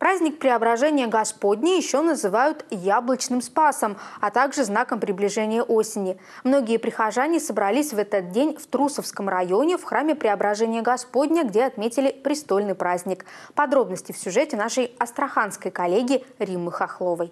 Праздник Преображения Господня еще называют Яблочным Спасом, а также знаком приближения осени. Многие прихожане собрались в этот день в Трусовском районе в храме Преображения Господня, где отметили престольный праздник. Подробности в сюжете нашей астраханской коллеги Риммы Хохловой.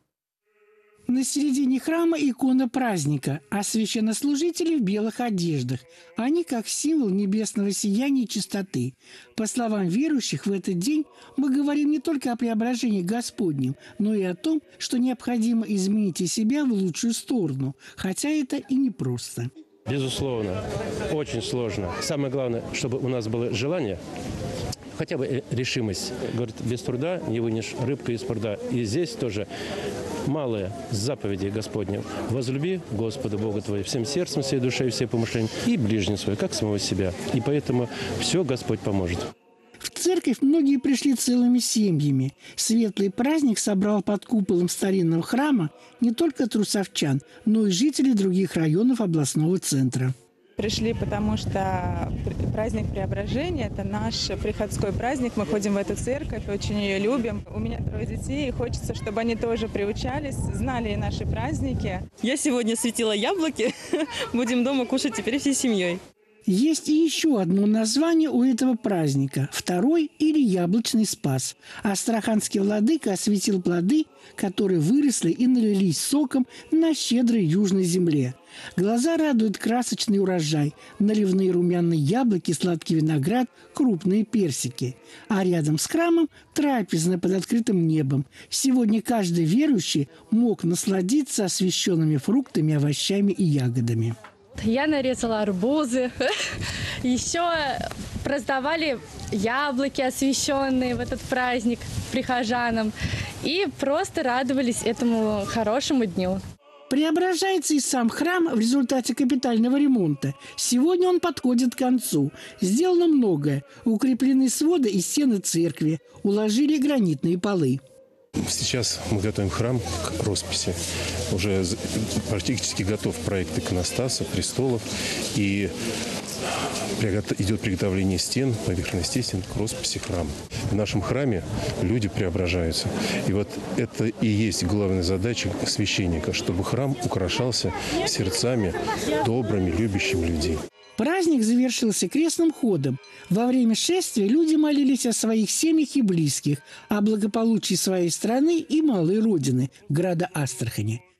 На середине храма икона праздника, а священнослужители в белых одеждах. Они как символ небесного сияния и чистоты. По словам верующих, в этот день мы говорим не только о преображении Господнем, но и о том, что необходимо изменить и себя в лучшую сторону, хотя это и непросто. Безусловно, очень сложно. Самое главное, чтобы у нас было желание, хотя бы решимость. Говорит, без труда не вынешь рыбка из пруда. И здесь тоже малые заповеди Господня. Возлюби Господа Бога твоего всем сердцем, всей душой, всей помышлением и ближнего своего, как самого себя. И поэтому все Господь поможет. В церковь многие пришли целыми семьями. Светлый праздник собрал под куполом старинного храма не только трусовчан, но и жителей других районов областного центра. Пришли, потому что праздник Преображения – это наш приходской праздник. Мы ходим в эту церковь, очень ее любим. У меня 3 детей, и хочется, чтобы они тоже приучались, знали и наши праздники. Я сегодня светила яблоки. Будем дома кушать теперь всей семьей. Есть и еще одно название у этого праздника – второй или яблочный спас. Астраханский владыка осветил плоды, которые выросли и налились соком на щедрой южной земле. Глаза радует красочный урожай, наливные румяные яблоки, сладкий виноград, крупные персики. А рядом с храмом трапезная под открытым небом. Сегодня каждый верующий мог насладиться освященными фруктами, овощами и ягодами. Я нарезала арбузы, еще раздавали яблоки, освященные в этот праздник прихожанам, и просто радовались этому хорошему дню. Преображается и сам храм в результате капитального ремонта. Сегодня он подходит к концу. Сделано многое. Укреплены своды и стены церкви, уложили гранитные полы. Сейчас мы готовим храм к росписи. Уже практически готов проект иконостаса, престолов. И идет приготовление стен, поверхностей стен к росписи храма. В нашем храме люди преображаются. И вот это и есть главная задача священника, чтобы храм украшался сердцами добрыми, любящими людей. Праздник завершился крестным ходом. Во время шествия люди молились о своих семьях и близких, о благополучии своей страны и малой родины, града Астрахани.